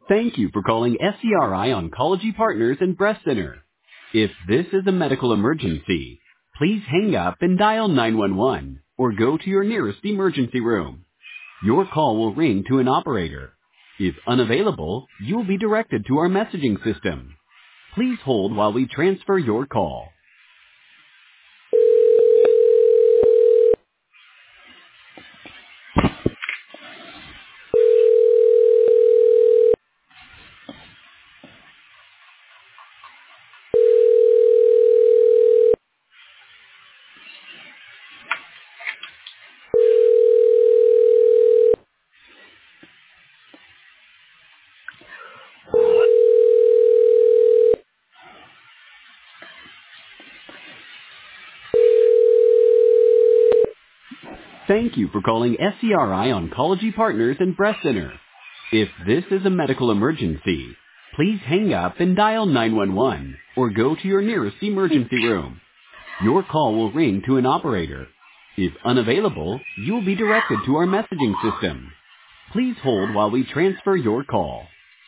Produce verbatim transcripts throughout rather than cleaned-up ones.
Thank you for calling S C R I Oncology Partners and Breast Center. If this is a medical emergency, please hang up and dial nine one one or go to your nearest emergency room. Your call will ring to an operator. If unavailable, you will be directed to our messaging system. Please hold while we transfer your call. Thank you for calling S C R I Oncology Partners and Breast Center. If this is a medical emergency, please hang up and dial nine one one or go to your nearest emergency room. Your call will ring to an operator. If unavailable, you will be directed to our messaging system. Please hold while we transfer your call.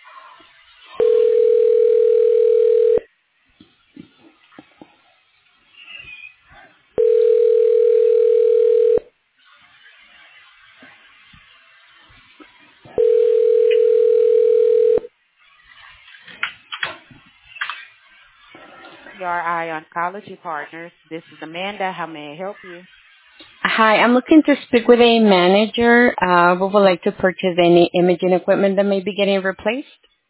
C R I Oncology Partners. This is Amanda. How may I help you? Hi, I'm looking to speak with a manager uh, who would like to purchase any imaging equipment that may be getting replaced.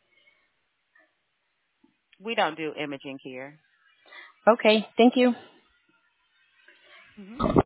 We don't do imaging here. Okay, thank you. Mm-hmm.